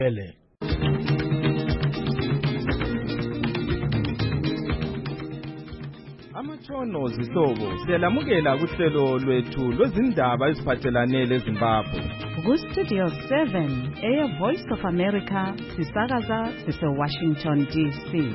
Ele. Amatshono zihlobo siyalamukela kuhlelo lwethu lwezindaba eziphathelane leZimbabwe. Ku-Studio 7 Air Voice of America sisakaza sise-Washington DC.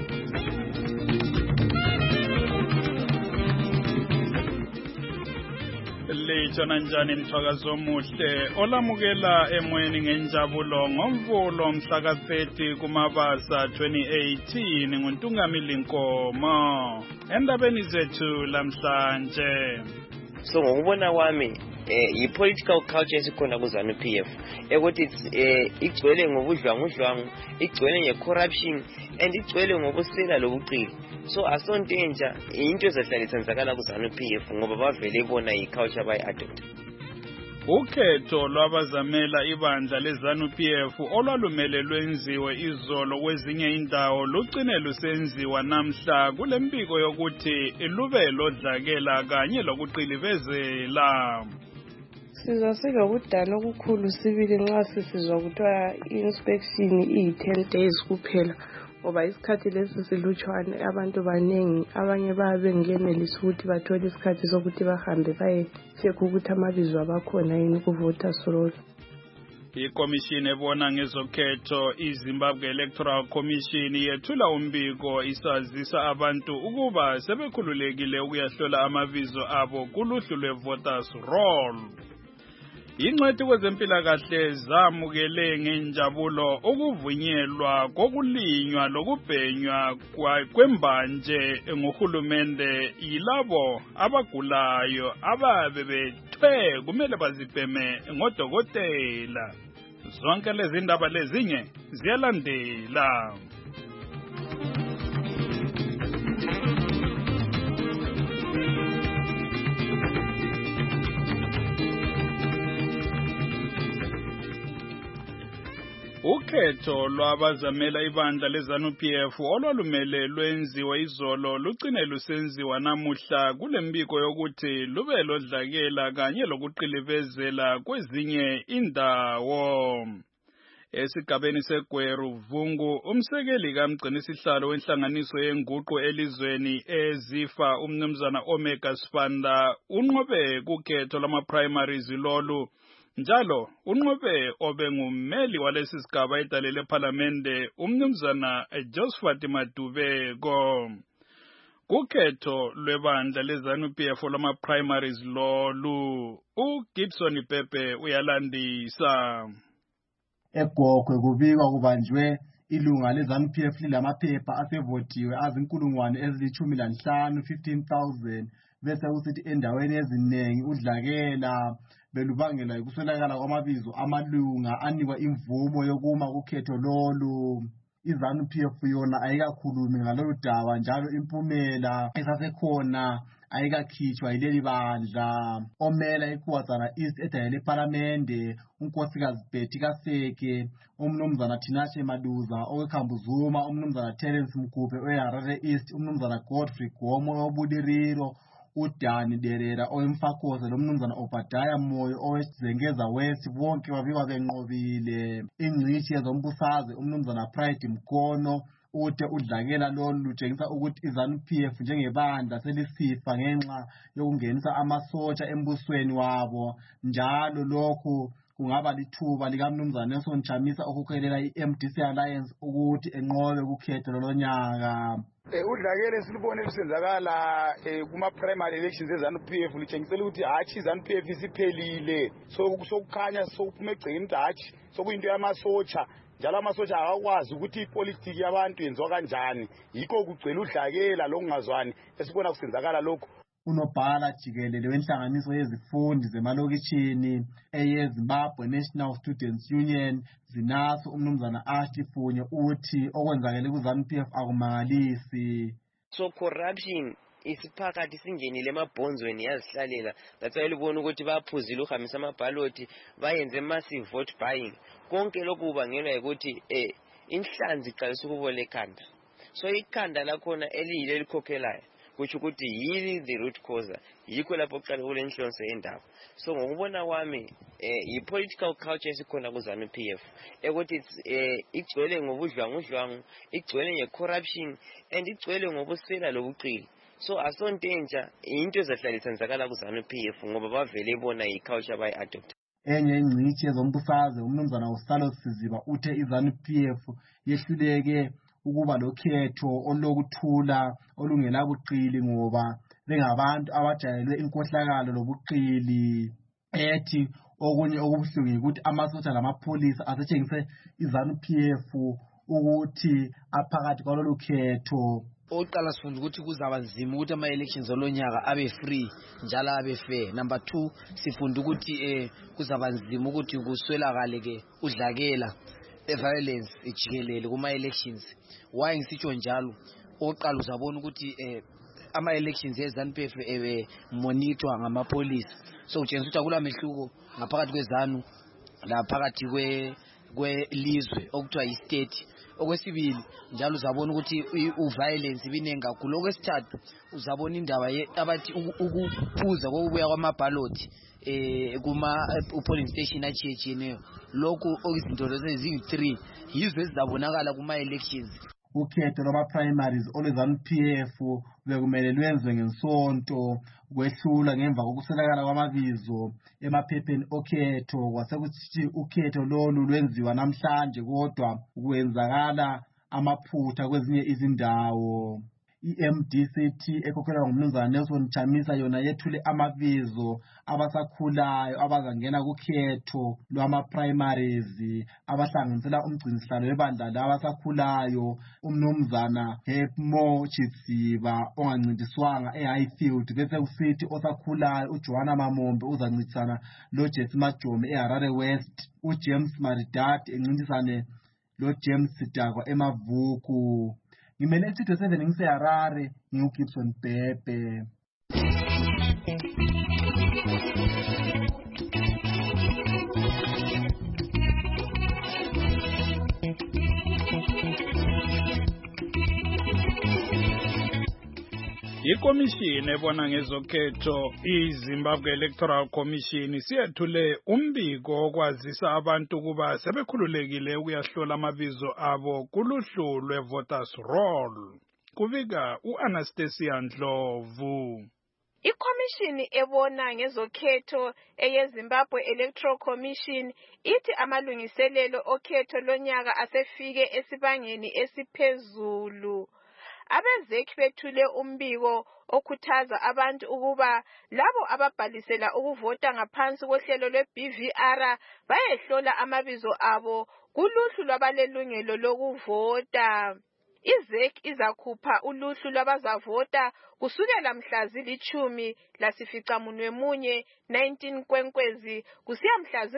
Lejona njani mthwakazi omuhle olamukela emoyeni ngenjabulo ngomvulo mhla ka-30 kuMabasa 2018 nguNtungamili Nkomo endabeni zethu lamhlanje. So ngokubona kwami i-political culture esikhona ku-ZANU PF ukuthi igcwele ngobudlwangudlwangu, igcwele nge-corruption and igcwele ngobusela lobuqili. So asonto entsha into ezahlala isenzakala ku-ZANU PF ngoba bavele bona i-culture bayi-adopt. Ukhetho lwabazamela ibandla leZANU PF olwalumele lwenziwe izolo kwezinye indawo lugcine lusenziwa namhla kule mbiko yokuthi lube lodlakela kanye lokuqilivezela. Sizwa silokudana okukhulu sibili nxa sisizwa kuthiwa i-inspection iyi-10 days kuphela ngoba isikhathi lesi silutshwane, abantu baningi, abanye bayabe bengenelisi ukuthi bathole isikhathi sokuthi bahambe baye-check ukuthi amabizo abakhona yini ku-voters roll. Ikomishini ebona ngezokhetho iZimbabwe Electoral Commission yethula umbiko isazisa abantu ukuba sebekhululekile ukuyahlola amabizo abo kuluhlu lwe-voters roll. Ingcwethi kwezempilakahle zamukele ngenjabulo ukuvunyelwa kokulinywa lokubhenywa kwembanje ngohulumende yilabo abagulayo ababe bethwe kumele bazibheme ngodokotela. Zonke lezi ndaba lezinye ziyalandela. Ukhetho lwabazamela ibandla leZANU PF olwalumele lwenziwe izolo lugcine lusenziwa namuhla kule mbiko yokuthi lube lodlakela kanye lokuqilivezela kwezinye indawo. Esigabeni seGweru Vungu umsekeli kamgcinisihlalo wenhlanganiso yenguqu elizweni ezifa umnumzana Omega Sibanda unqobe kukhetho lama-primaries lolu. Njalo unqobe obengummeli walesi sigaba edalele parliamente umnumzana Josephat Madubeko. Kukhetho lwebandla leZANU PF lama-primaries lolu uGibson Pepe uyalandisa. EGokwe kubikwa kubanjwe ilunga leZANU PF lilamaphepha asevotiwe azinkulungwane ezili-15 15,000 bese usithi endaweni eziningi udlakela belubangela ukuswelakala kwamabizo amalunga anikwa imvumo yokuma kukhetho lolu. iZANU PF yona ayikakhulumi ngalolu daba njalo impumela esasekhona ayikakhitshwa yileli bandla. Omela iKuwazana East edayele parliamente unkosikazi Betty Kaseke, umnumzana Tinashe Maduza oweKhambuzuma, umnumzana Terence Mgubhe oweHarare East, umnumzana Godfrey Gomo owobuliriro, uDani Derera owemfakhoze lomnumzana Obadiah Moyo owezengeza West bonke babikwa benqobile. Ingcishi yezombusazwe umnumzana Pride Mkono uthe udlakela lolu lutshengisa ukuthi iZANU PF njengebandla selisifa ngenxa yokungenisa amasotsha embusweni wabo, njalo lokhu kungaba lithuba likamnumzana Nelson Chamisa okukhelela i-MDC Alliance ukuthi enqobe kukhetho lolonyaka. Udlakela silubone lusenzakala kuma-primary elections eZANU PF lutshengisela ukuthi hatshi iZANU PF isiphelile, sokukhanya sokuphume egcekeni ukuthi hatshi sokuyinto yamasotsha, njalo amasotsha akakwazi ukuthi ipolitiki yabantu yenziwa kanjani. Yikho kugcwele udlakela lokungazwani esibona kusenzakala lokho. Unobhala jikelele wenhlanganiso yezifundi zemalokitshini eyeZimbabwe National Students Union ZINASU umnumzana Ashley Funye uthi okwenzakele kuZANU PF akumangalisi. So corruption isiphakathi singenile emabhonzweni yazihlalela, that's why libona ukuthi baphuzile uhambisa amabhaloti bayenze massive vote buying. Konke lokhu kubangelwa ukuthi inhlanzi iqalisa ukubola ekhanda. So ikhanda lakhona eliyile likhokhelayo kutsho ukuthi yini the root cause, yikho lapho kuqala kule inhlonso yendaba. So ngokubona kwami i-political culture esikhona ku-ZANU-PF ukuthi igcwele ngobudlwangudlwangu, igcwele nge-corruption, and igcwele ngobusela lobuqili. So asonto entsha into ezahlala isenzakala ku-ZANU-PF ngoba bavele bona i-culture bayi-adopt. Enye ingcitshi yezombusazwe umnumzana uSalo Siziba uthe iZANU-PF yehluleke ukuba lokhetho olukuthula olungelabuqili ngoba bengabantu abajayelwe inkohlakalo lobuqili. Ethi okunye okubuhlungu ukuthi amasotsha lamapholisa asetshengise iZANU-PF ukuthi aphakathi kwalolu khetho. Oqala sifunda ukuthi kuzaba nzima ukuthi ama-elections olonyaka abe free njalo abe fair. Number 2 sifunda ukuthi kuzaba nzima ukuthi kuswelakale ke udlakela violence ejikelele kuma-elections. Why ngisitsho njalo? Oqala uzabona ukuthi ama-elections eZANU-PF monitor ngamapolisa. So kutshengisa ukuthi akula mehluko ngaphakathi kweZANU laphakathi kwelizwe okuthiwa yi-state. Okwesibili njalo uzabona ukuthi uviolence ibinengi kakhulu. Okwesithathu uzabona indaba abathi ukuphuza kokubuya kwamabhaloti kuma-polling station achiyechiyeneyo. Lokhu okuzinto eziyi-3 yizo ezizabonakala kuma-elections. Ukhetho lwama-primaries olwe-ZANU-PF bekumele lwenziwe ngensonto, kwehlula ngemva kokuswelakala kwamabizo emaphepheni okhetho. Kwasekuthi ukhetho lolu lwenziwa namhlanje kodwa kwenzakala amaphutha kwezinye izindawo. I-MDCT ekhokhelwa ngumnumzana Nelson Chamisa yona yethule amabizo abasakhulayo abazangena kukhetho lwama-primaries abahlanganisela umgcinisihlalo webandla labasakhulayo umnumzana Hepmo Chitsiba ongancintiswanga eHighfield, bese kusithi osakhulayo uJohana Mamombe uzancintisana loJesse Majome eHarare West, uJames Maridadi encintisane loJames Sidakwa eMavuku. Ngimele Studio 7 ngiseHarare ngiuGibson Bhebhe. Ikomishini ebona ngezokhetho iZimbabwe Electoral Commission siyethule umbiko okwazisa abantu kuba sebekhululekile ukuyahlola amabizo abo kuluhlu lwe-voters roll. Kuvika u-Anastasia Ndlovu. Ikomishini ebona ngezokhetho eyeZimbabwe Electoral Commission ithi amalungiselelo okhetho lonyaka asefike esibangeni esiphezulu. Abezeki bethule umbiko okhuthaza abantu ukuba labo ababhalisela ukuvota ngaphansi kohlelo lwe-BVR bayehlola amabizo abo kuluhlu lwabalelungelo lokuvota. IZEC izakhupha uluhlu lwabazavota kusukela mhla zili-10 19 Kwenkwezi kusiya mhla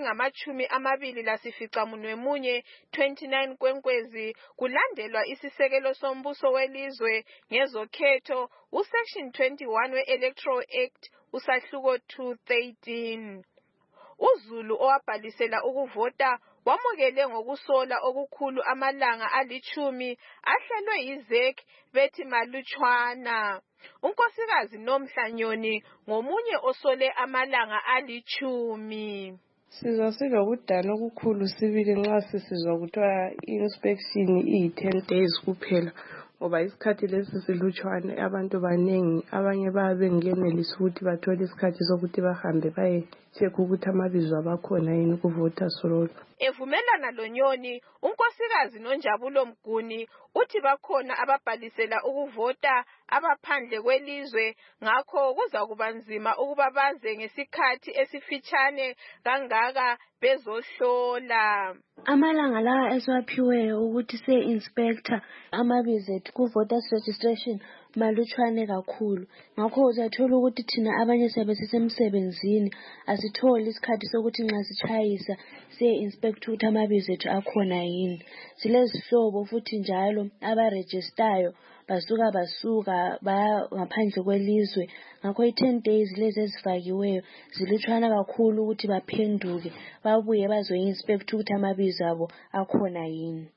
zingama-21 29 Kwenkwezi, kulandelwa isisekelo sombuso welizwe ngezokhetho uSection 21 we-Electoral Act usahluko 213. uZulu owabhalisela ukuvota wamukele ngokusola okukhulu amalanga ali10 ahlelwe yiZEC bethi malutshwana. uNkosikazi Nomhla Nyoni ngomunye osole amalanga ali10. Sizwa silokudana okukhulu sibili nxa sisizwa kuthiwa i-inspection iyi-10 days kuphela, ngoba isikhathi lesi silutshwane, abantu banengi, abanye bayabe bengenelisi ukuthi bathole isikhathi sokuthi bahambe baye-check ukuthi amabizo abakhona yini ku-voters roll. Evumelana loNyoni, uNkosikazi Nonjabulo Mguni uthi bakhona ababhalisela ukuvota abaphandle kwelizwe, ngakho kuza kuba nzima ukuba baze ngesikhathi esifitshane kangaka bezohlola. Amalanga lawa esiwaphiweyo ukuthi se-inspector amabizo ethu ku-voters registration malutshwane kakhulu. Ngakho uzathola ukuthi thina abanye siyabe sisemsebenzini, asitholi isikhathi sokuthi nxa sitshayisa siye-inspect ukuthi amabizo ethu akhona yini. Silezihlobo futhi njalo abarejistayo basuka baya ngaphandle kwelizwe. Ngakho i-10 days lezi ezifakiweyo zilutshwana kakhulu ukuthi baphenduke babuye bazoyi-inspect ukuthi amabizo abo akhona yini.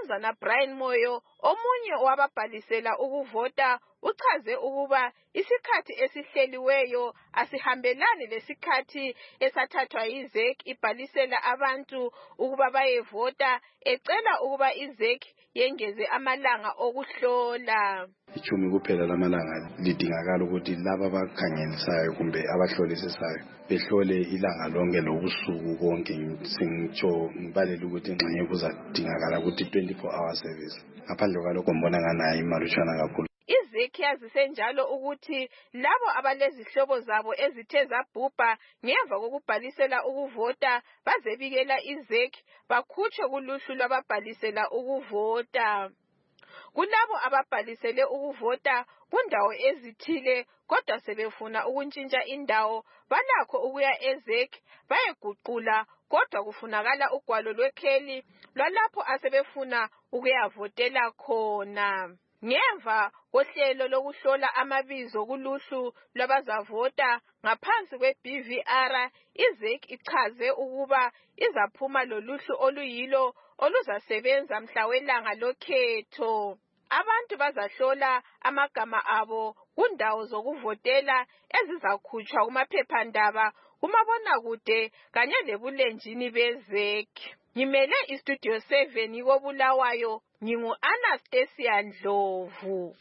umnumzana Brian Moyo omunye wababhalisela ukuvota uchaze ukuba isikhathi esihleliweyo asihambelani lesikhathi esathathwa yiZEC ibhalisela abantu ukuba bayevota, ecela ukuba iZEC yengeze amalanga okuhlola. Ichumi kuphela lamalanga lidingakala ukuthi laba abakhangelisayo kumbe abahlolisisayo behlole ilanga lonke lobusuku konke. Singitsho ngibalela ukuthi ngxenye kuzadingakala ukuthi 24 hour service. Ngaphandle kwalokho ngibona nganayo imalutshwana kakhulu. iZEC yazise njalo ukuthi labo abalezihlobo zabo ezithe zabhubha ngemva kokubhalisela ukuvota bazebikela iZEC bakhutshwe kuluhlu lwababhalisela ukuvota. Kulabo ababhalisele ukuvota kundawo ezithile kodwa sebefuna ukuntshintsha indawo balakho ukuya eZEC bayeguqula, kodwa kufunakala ugwalo lwekheli lwalapho asebefuna ukuyavotela khona. Ngemva kohlelo lokuhlola amabizo kuluhlu lwabazavota ngaphansi kwe-BVR, iZEC ichaze ukuba izaphuma loluhlu oluyilo oluzasebenza mhla welanga lokhetho. Abantu bazahlola amagama abo kundawo zokuvotela ezizakhutshwa kumaphephandaba, kumabonakude kanye lebulenjini beZEC. Ngimele iStudio 7 koBulawayo, ngingu-Anastasia Ndlovu.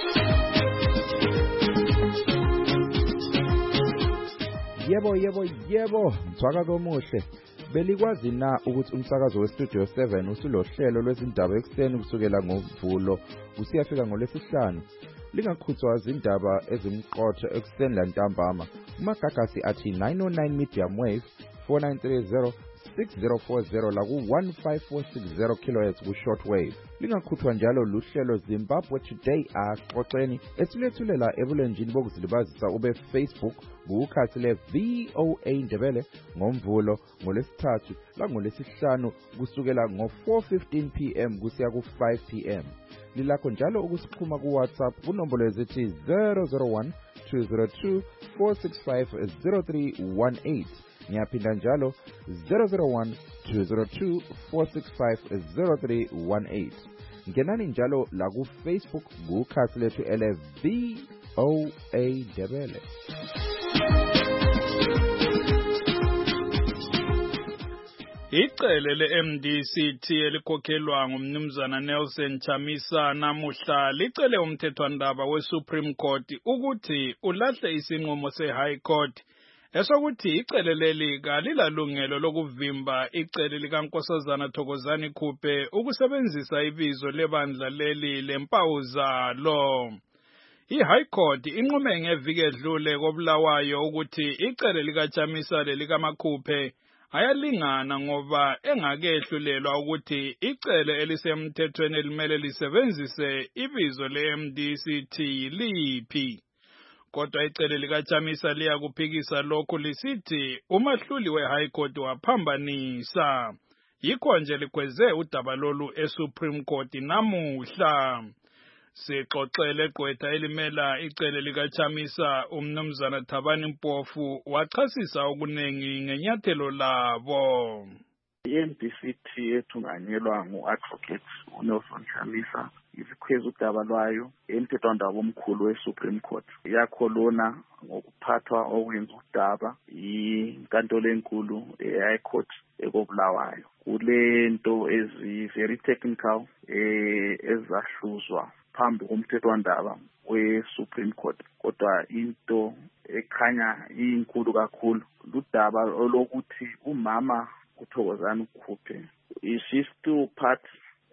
Yebo, mthwakazi omuhle. Belikwazi na ukuthi umsakazo weStudio 7 usulohlelo lwezindaba ekuseni kusukela ngoMvulo kusiyafika ngoLwesihlanu? Lingakhuthwa izindaba ezimqotho ekuseni lantambama. Umagagasi athi 909 medium wave 4930 6040 la ku-15460 kHz ku-shortwave. Lingakhuthwa njalo luhlelo Zimbabwe Today axoxeni esilethulela ebulenjini bokuzilibazisa ube Facebook kukhasi le-VOA Ndebele ngoMvulo, ngoLwesithathu langoLwesihlanu kusukela ngo-4:15 PM kusiya ku-5 PM. Lilakho njalo ukusixhuma kuWhatsApp kunombolo ezithi 001 202 465 0318. Ngiyaphinda njalo 001 202 465 0318. Ngenani njalo la ku-Facebook kukhasi lethu ele-VOA Ndebele. Icele le-MDCT elikhokhelwa ngumnumzana Nelson Chamisa namuhla licele umthethwandaba we-Supreme Court ukuthi ulahle isinqumo se-High Court esokuthi icele leli kalilalungelo lokuvimba icele likaNkosazana Thokozani Khuphe ukusebenzisa ibizo lebandla leli lempawu zalo. I-High Court inqume ngeviki edlule koBulawayo ukuthi icele likaChamisa lelikaMakhuphe ayalingana ngoba engakehlulelwa ukuthi icele elisemthethweni elimele lisebenzise ibizo le-MDCT liphi. Kodwa icele likaChamisa liyakuphikisa lokhu lisithi umahluli we-High Court waphambanisa. Yikho nje likweze udaba lolu eSupreme Court namuhla. Sixoxele gqwetha elimela icele likaChamisa umnumzana Thabani Mpofu wachasisa okunengi ngenyathelo labo. I-MDCT ethunganyelwa ngu-Advocate uNelson Chamisa isikhweza udaba lwayo emthethwandaba omkhulu we-Supreme Court. Yakholona ngokuphathwa okwenza udaba inkantolo enkulu e-High Court ekoBulawayo. Kule nto ezi-very technical ezahluzwa phambi komthethwandaba we-Supreme Court. Kodwa into ekhanya inkulu kakhulu ludaba olokuthi umama uThokozani Khuphe is she still part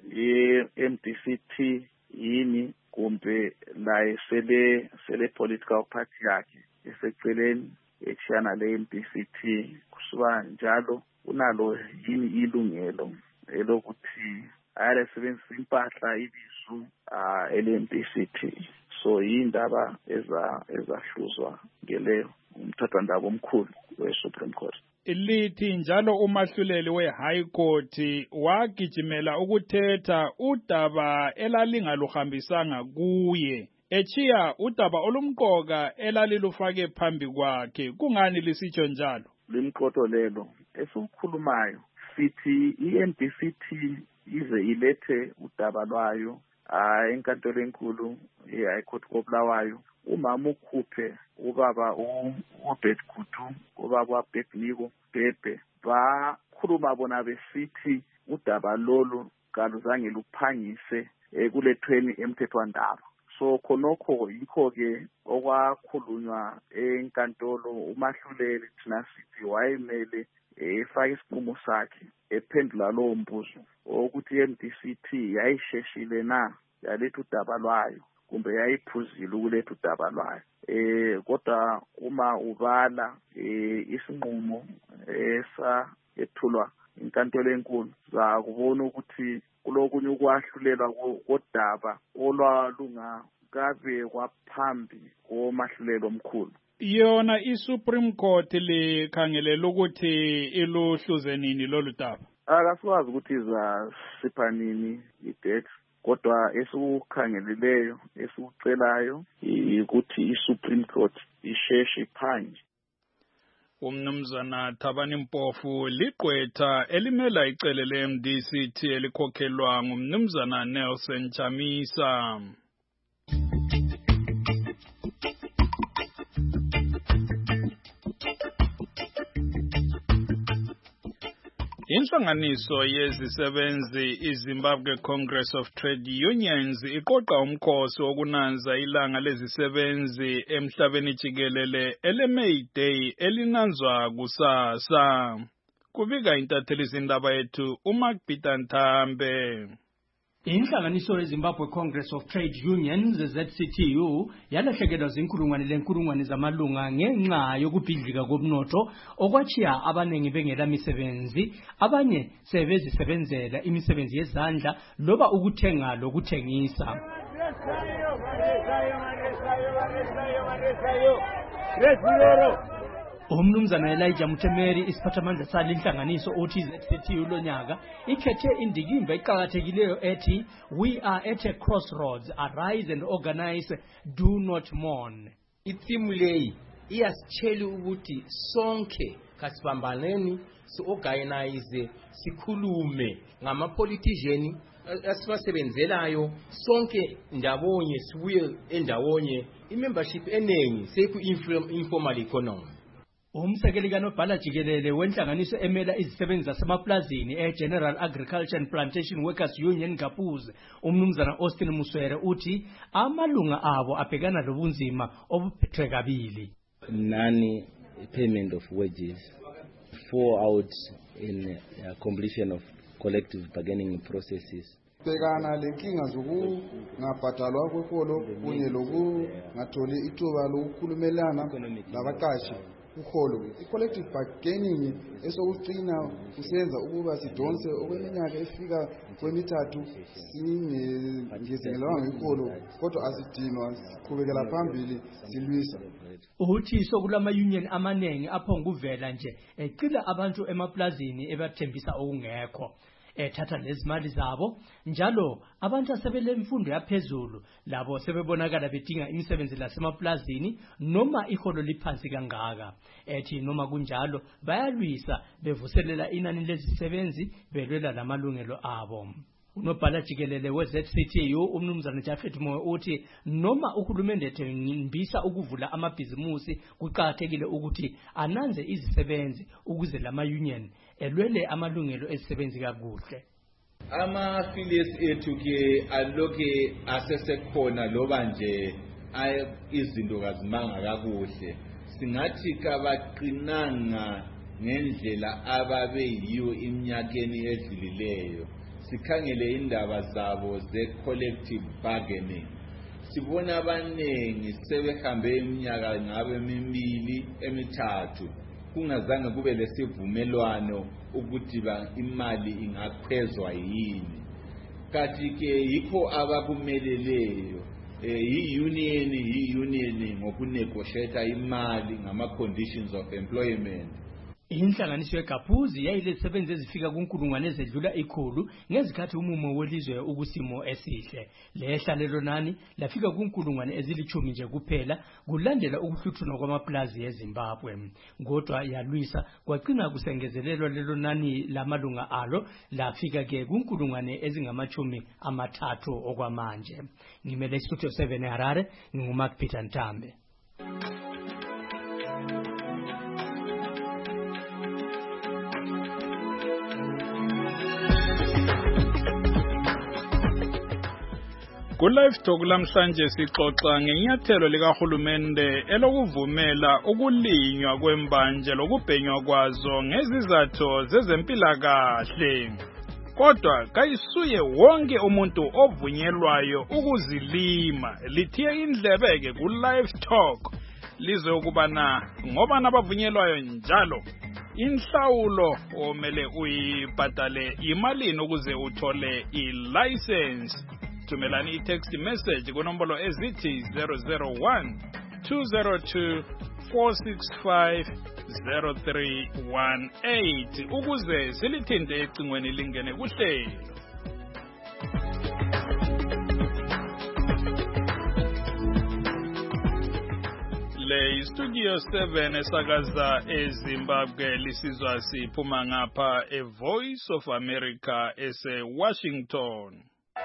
ye-MDCT yini kumbe la sele political party yakhe eseceleni echana le-MDCT kusuka njalo unalo yini ilungelo elokuthi ayasebenzisa impahla ibizo ele-MDCT. So yindaba ezahluzwa ngeleyo umthethwandaba omkhulu we-Supreme Court. Lithi njalo umahluleli we-High Court wagijimela ukuthetha udaba elalingaluhambisanga kuye, echiya udaba olumqoka elalilufake phambi kwakhe. Kungani lisitsho njalo? Limqoto lelo esikhulumayo sithi i-MDCT ize ilethe udaba lwayo enkantolo enkulu eHigh Court koBulawayo. Umama ukhuphe ubaba uBeth Kutu, ubaba uBethniko Bhebhe, bakhuluma bona besithi udaba lolu kaluzange luphangise kulethweni emthethwandaba. So khonokho yikho ke okwakhulunywa enkantolo. uMahluleli thina sithi wayemele efake isinqumo sakhe ephendula lowo mbuzo ukuthi iMDCT yayisheshile na yaletha udaba lwayo kumbe yayiphuzile ukuletha udaba lwayo. Kodwa uma ubala isinqumo ethulwa inkantolo enkulu zakubona ukuthi kulokunye ukwahlulelwa kodaba olwalungakabe kwaphambi komahlulelo omkhulu. Yona iSupreme Court likhangelela ukuthi iluhluze nini lolu daba. Akasikwazi ukuthi izasipha nini idate, kodwa esikukhangeleleyo esikucelayo ukuthi iSupreme Court isheshe iphanje. Umnumzana Thabani Mpofu liqwetha elimela icele leMDCT elikhokhelwa ngumnumzana Nelson Chamisa. Inhlanganiso yezisebenzi iZimbabwe Congress of Trade Unions iqoqa umkhosi wokunanza ilanga lezisebenzi emhlabeni jikelele eleMay Day elinanzwa kusasa. Kubika intatheli izindaba yethu uMakbita Nthambe. Inhlanganiso yeZimbabwe Congress of Trade Unions ZCTU yalahlekelwa zinkulungwane zamalunga ngenxa yokubhidlika komnotho okwachiya abanengi bengela misebenzi, abanye sebezisebenzela imisebenzi yezandla loba ukuthenga lokuthengisa. Umnumzana Elijah Mutemeri isiphathamandla sale inhlanganiso othi ZCTU lonyaka ikhethe indikimba eqhakathekileyo ethi "We are at a crossroads, arise and organize, do not mourn." Ithimu leyi iyasitshela ukuthi sonke kasibambaneni si-organize sikhulume ngama-politician asibasebenzelayo sonke ndawonye sibuye endawonye i-membership enengi seku-informal economy. Umsekeli kaNobhala Jikelele wenhlanganiso emela izisebenzi zasemaplazini eGeneral Agriculture and Plantation Workers Union Gapuze, umnumzana Austin Muswere uthi amalunga abo abhekana lobunzima obuphethwe kabili. Nani payment of wages, fallout in completion of collective bargaining processes. Bhekana lenkinga zokungabhadalwa kweholo kunye lokungatholi ithuba lokukhulumelana labaqashi. Uholo i-collective bargaining esokucina kusenza ukuba sidonse okweminyaka efika kwemithathu singezingelwa ngeholo kodwa asidinwa siqhubekela phambili silwisa. Uthi sokulama union amanengi aphonguvela nje ecila abantu emaplazini ebathembisa okungekho. Ethatha lezimali zabo njalo abantu asebele imfundo yaphezulu labo sebebonakala bedinga imisebenzi lasemaplazini noma iholo liphansi kangaka. Ethi noma kunjalo bayalwisa bevuselela inani lezisebenzi belwela lamalungelo abo. Unobhala Jikelele weZCTU umnumzana Jafet Moyo uthi noma uhulumende ethembisa ukuvula amabhizimusi kuqhakathekile ukuthi ananze izisebenzi ukuze lama union elwele amalungelo ezisebenzi kakuhle. Ama-affiliates ethu ke aloke asesekhona loba nje izinto kazimanga kakuhle, singathi kabaqinanga ngendlela ababe yiyo iminyakeni edlilileyo. Sikhangele indaba zabo ze-collective bargaining, sibona abanengi sebehambe iminyaka ngabe emibili emithathu kungazange kube lesivumelwano ukuthi imali ingakhwezwa yini. Kanti ke yikho abakumeleleyo i-union ngokunegotiate imali ngama-conditions of employment. Inhlanganiso yeGaphuzi yayilezisebenzi ezifika kunkulungwane ezedlula 100 ngezikhathi umumo welizwe ukusimo esihle. Lehlalelo nani lafika kunkulungwane ezilithumi nje kuphela kulandela ukuhluthunwa kwamaplazi eZimbabwe. Kodwa yalwisa kwagcina kusengezelelwa lelo nani lamalunga alo lafika ke kunkulungwane ezingamachumi amathathu okwamanje. Ngimele Studio 7 eHarare, nginguMark Peter Ntambe. Ku-Live Talk lamhlanje sixoxa ngenyathelo likahulumende elokuvumela ukulinywa kwembanje lokubhenywa kwazo ngezizathu zezempilakahle. Kodwa kayisuye wonke umuntu ovunyelwayo ukuzilima. Lithiye indlebeke ku-Live Talk lize ukubana ngoba nabavunyelwayo njalo inhlawulo omele uyibhadale imalini ukuze uthole i-license. Thumelani i-text message kunombolo ezithi 001 202 465 0318 ukuze silithinte ecingweni lingene kuhlelo. Le Studio 7 esakaza eZimbabwe lisizwa siphuma ngapha eVoice of America ese-Washington.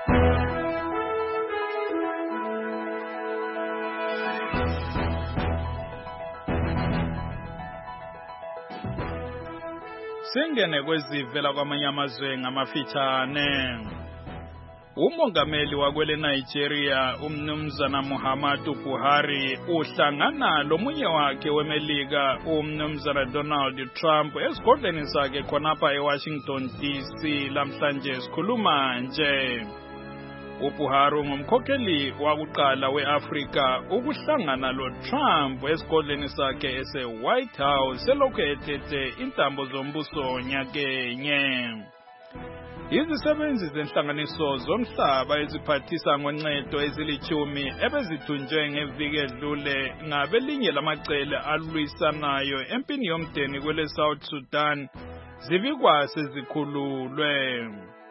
Singene kwezivela kwamanye amazwe ngamafitshane. Umongameli wakwele Nigeria umnumzana Muhammadu Buhari uhlangana lomunye wakhe weMelika umnumzana Donald Trump esigodleni sakhe khonapha eWashington DC lamhlanje sikhuluma nje. uBuhari ngumkhokheli wakuqala weAfrika ukuhlangana loTrump esigodleni sakhe ese-White House selokhu ethethe intambo zombuso nyakenye. Izisebenzi zenhlanganiso zomhlaba eziphathisa ngoncedo ezilithumi ebezithunjwe ngeviki edlule ngabelinye lamacele alwisanayo empini yomdeni kwele South Sudan zibikwa sezikhululwe.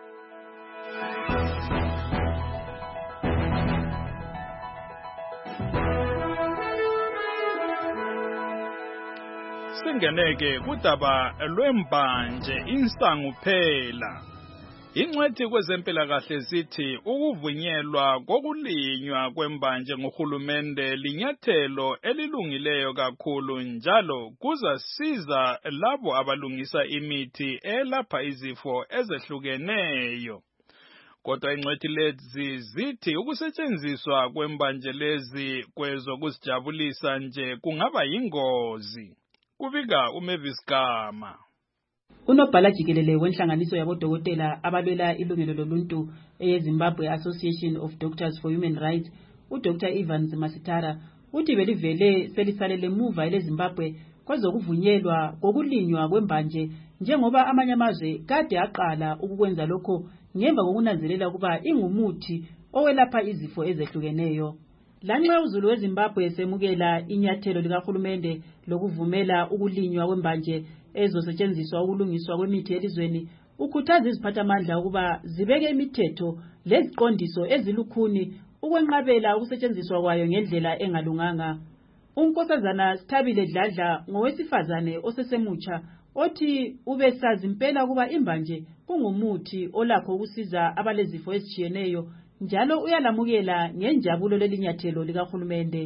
Singeneke kudaba lwembanje insangu phela. Ingcwethi kwezempilakahle zithi ukuvunyelwa kokulinywa kwembanje ngohulumende linyathelo elilungileyo kakhulu njalo kuzasiza labo abalungisa imithi elapha izifo ezehlukeneyo. Kodwa ingcwethi lezi zithi ukusetshenziswa kwembanje lezi kwezokuzijabulisa nje kungaba yingozi. Kubika uMavis Gama. Unobhala jikelele wenhlanganiso yabodokotela abalwela ilungelo loluntu eZimbabwe Association of Doctors for Human Rights, uDr. Evans Masitara, uthi belivele selisalele emuva eleZimbabwe kwezokuvunyelwa kokulinywa kwembanje njengoba amanye amazwe kade aqala ukukwenza lokho ngemva kokunanzelela kuba ingumuthi owelapha izifo ezehlukeneyo. Lanxa uzulu weZimbabwe semukela inyathelo likahulumende lokuvumela ukulinywa kwembanje ezosetshenziswa ukulungiswa kwemithi elizweni, ukhuthaza iziphathamandla ukuba zibeke imithetho leziqondiso ezilukhuni ukwenqabela ukusetshenziswa kwayo ngendlela engalunganga. Unkosazana Sithabile Dladla ngowesifazane osesemutsha othi ubesazi impela kuba imbanje kungumuthi olakho ukusiza abalezifo ezitshiyeneyo njalo uyalamukela ngenjabulo lelinyathelo likahulumende.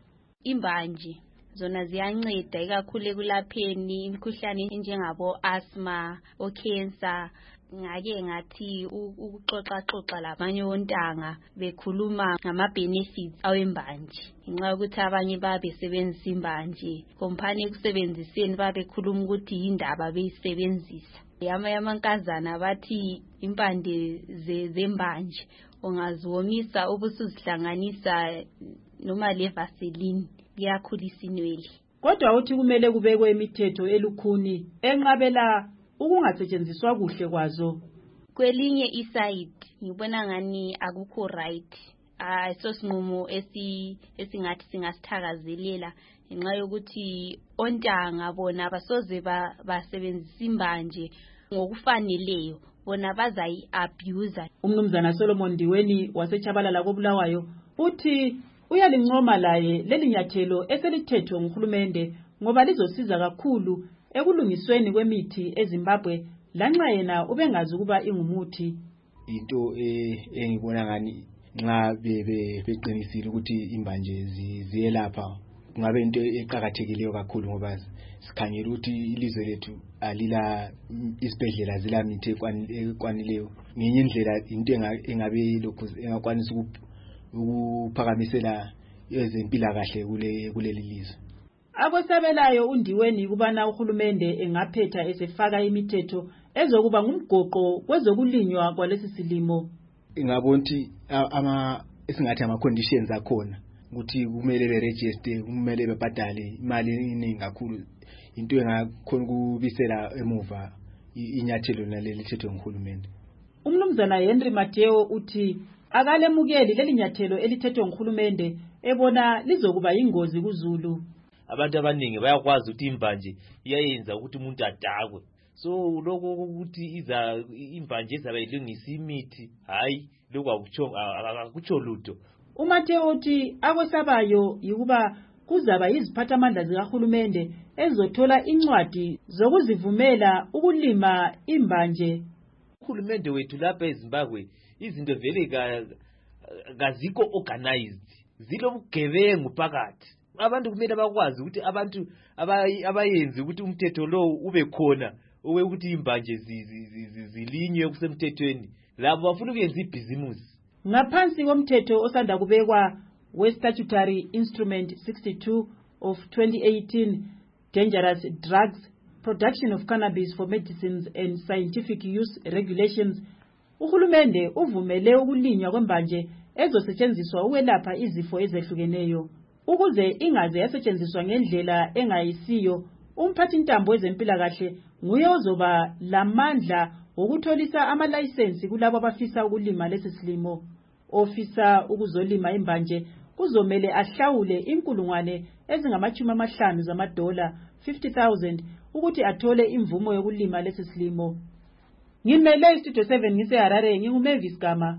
Imbanje zona ziyanceda ikakhulu ekulapheni imikhuhlane enjengabo asthma, cancer. Ngake ngathi ukuxoxa labanye ontanga bekhuluma ngama benefits awembanje. Ngenxa yokuthi abanye babesebenzisa imbanje, komphane ekusebenziseni babekhuluma ukuthi yindaba beyisebenzisa. Yamankazana bathi impande zembanje ungaziwomisa ubusuzihlanganisa noma le vaseline kuyakhulisa inwele. Kodwa uthi kumele kubekwe imithetho elukhuni enqabela ukungasetshenziswa kuhle kwazo. Kwelinye iside ngibona ngani akukho right sosinqumo esingathi singasithakazelela ngenxa yokuthi ontanga bona basoze basebenzisa imbanje ngokufaneleyo bona bazayi-abuse. Umnumzana Solomon Ndiweni waseChabalala koBulawayo uthi uyalincoma laye leli nyathelo eselithethwe nguhulumende ngoba lizosiza kakhulu ekulungisweni kwemithi eZimbabwe lanxa yena ubengazi ukuba ingumuthi. Into engibona ngani nxa beqinisile ukuthi imbanje ziyelapha kungabe into eqhakathekileyo kakhulu ngoba sikhangela ukuthi ilizwe lethu alila isibhedlela zila mithi ekwanileyo. Ngenye indlela into engabe lokhu engakwanisa ukuphakamisela ezempilakahle kuleli lizwe. Akwesabelayo uNdiweni kubana uhulumende engaphetha esefaka imithetho ezokuba ngumgoqo kwezokulinywa kwalesi silimo. Ngabona ukuthi esingathi ama-conditions akhona ukuthi kumele beregister, kumele bebhadale imali eningi kakhulu, into engakhona ukubisela emuva inyathelo naleli thethwe nguhulumende. Umnumzana Henry Mateo uthi akalemukeli leli nyathelo elithethwe nguhulumende ebona lizokuba ingozi kuZulu. Abantu abaningi bayakwazi ukuthi imbanje iyayenza ukuthi umuntu adakwe. So lokho ukuthi imbanje izaba ilungisa imithi, hayi lokho akutsho lutho. uMateo uthi akwesabayo yikuba kuzaba iziphathamandla zikahulumende ezothola incwadi zokuzivumela ukulima imbanje. Uhulumende wethu lapha eZimbabwe izinto vele kazikho organized, zilobugebengu phakathi. Abantu kumele bakwazi ukuthi abantu abayenzi ukuthi umthetho lo ube khona ukuthi imbanje zilinywe kusemthethweni, labo bafuna ukuyenza ibhizimusi. Ngaphansi komthetho osanda kubekwa we-Statutory Instrument 62 of 2018, Dangerous Drugs, Production of Cannabis for Medicines and Scientific Use Regulations, uhulumende uvumele ukulinywa kwembanje ezosetshenziswa ukwelapha izifo ezehlukeneyo. Ukuze ingaze yasetshenziswa ngendlela engayisiyo, umphathintambo wezempilakahle nguye ozoba lamandla ukutholisa amalayisensi kulabo abafisa ukulima lesi silimo. Ofisa ukuzolima imbanje kuzomele ahlawule inkulungwane ezingama-50 zamadola, 50,000, ukuthi athole imvumo yokulima lesi silimo. Ngimele Studio 7 ngiseHarare, nginguMavis Gama.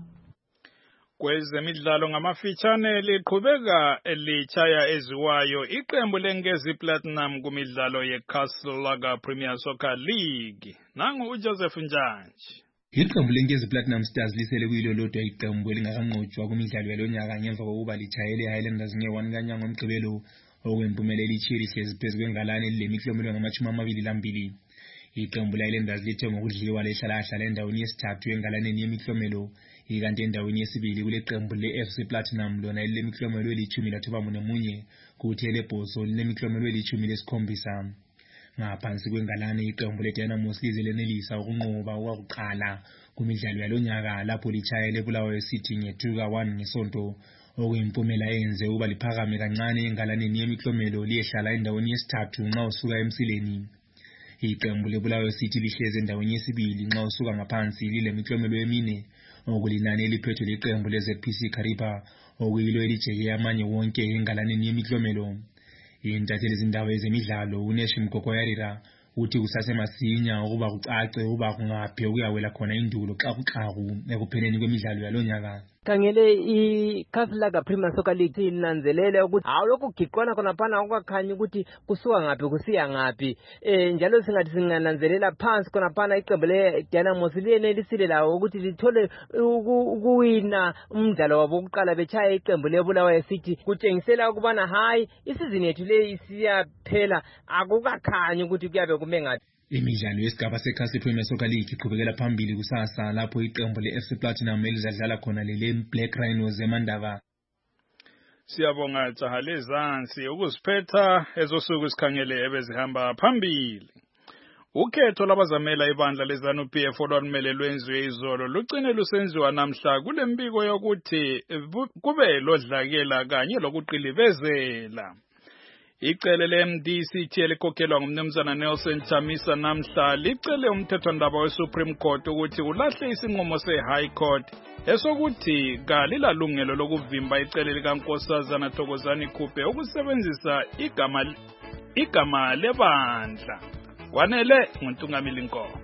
Kwezemidlalo ngamafitshane liqhubeka lichaya eziwayo iqembu lenkezi Platinum kumidlalo yeCastle Lager Premier Soccer League. Nangu uJoseph Njanji. Iqembu lenkezi Platinum Stars lisele kuyilolodwa iqembu elingakanqotshwa kumidlalo yalonyaka ngemva kokuba lichayele Highlanders nge-1 kaNyanga ngoMgqibelo okwempumelelo iChelsea lihlezi phezu kwengalane elilemiklomelo ngama-22. Iqembu leHighlanders lithe ngokudliwa lehlala endaweni yesithathu engalaneni yemiklomelo, ikanti endaweni yesibili kule qembu le-FC Platinum lona elilemiklomelo eli-11 kuthi elebhoso linemiklomelo eli-17. Ngaphansi kwengalane iqembu leDynamos lize lenelisa ukunqoba okwakuqala kumidlalo yalonyaka lapho lichayele eBulawayo City nge-2-1 ngesonto, okuyimpumela eyenze ukuba liphakame kancane engalaneni yemiklomelo liyehlala endaweni yesithathu nxa usuka emsileni. Iqembu leBulawayo City lihlezi endaweni yesibili nxa usuka ngaphansi lilemiklomelo emine, okulinani eliphethwe liqembu leZPC Kariba okuyilo elijeke amanye wonke engalaneni yemiklomelo. Intatheli zindaba ezemidlalo uNeshi Mgogoyarira uthi kusasemasinya ukuba kucace ukuba kungaphi okuyawela khona indulo xakuxaku ekupheleni kwemidlalo yalonyaka. Khangele iCastle Lager Premier Soccer League inanzelele ukuthi awulokhu giqwana khonaphana okwakhanya ukuthi kusuka ngaphi kusiya ngaphi, njalo singathi singananzelela phansi khonaphana iqembu leDynamos liyenelisile lawo ukuthi lithole ukuwina umdlalo wabo wokuqala bechaya iqembu leBulawayo City, kutshengisela ukubana hayi isizini yethu le isiyaphela, akukakhanyi ukuthi kuyabe kume ngathi. Imidlalo yesigaba seCastle Premier Soccer League iqhubekela phambili kusasa lapho iqembu leFC Platinum elizadlala khona leBlack Rhinos eMandava. Siyabonga Jahale Zansi ukuziphetha ezosuku isikhangele ebezihamba phambili. Ukhetho labazamela ibandla leZANU-PF olwalumele lwenziwe izolo lugcine lusenziwa namhla kule mbiko yokuthi kube lodlakela kanye lokuqilivezela. Icele le-MDC elikhokhelwa ngumnumzana Nelson Chamisa namhla licele umthethwandaba we-Supreme Court ukuthi ulahle isinqumo se-High Court esokuthi kalilalungelo lokuvimba icele likaNkosazana Thokozani Khuphe ukusebenzisa igama lebandla. Kwanele nguNtungamili Nkomo.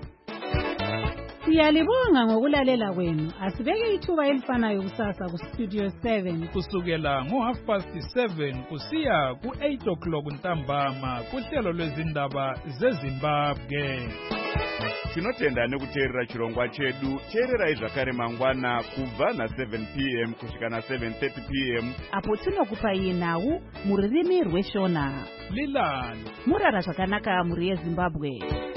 Siyalibonga ngokulalela kwenu. Asibeke ithuba elifanayo kusasa ku Studio 7 kusukela ngo7:30 kusiya ku8 ntambama kuhlelo lwezindaba zeZimbabwe. Tinotenda nekuteerera chirongwa chedu. Teererai zvakare mangwana kubva na7 p.m. kusvika na7:30 p.m. apo tinokupai nhau muririmi rweshona. Lilani murara zvakanaka muri yeZimbabwe.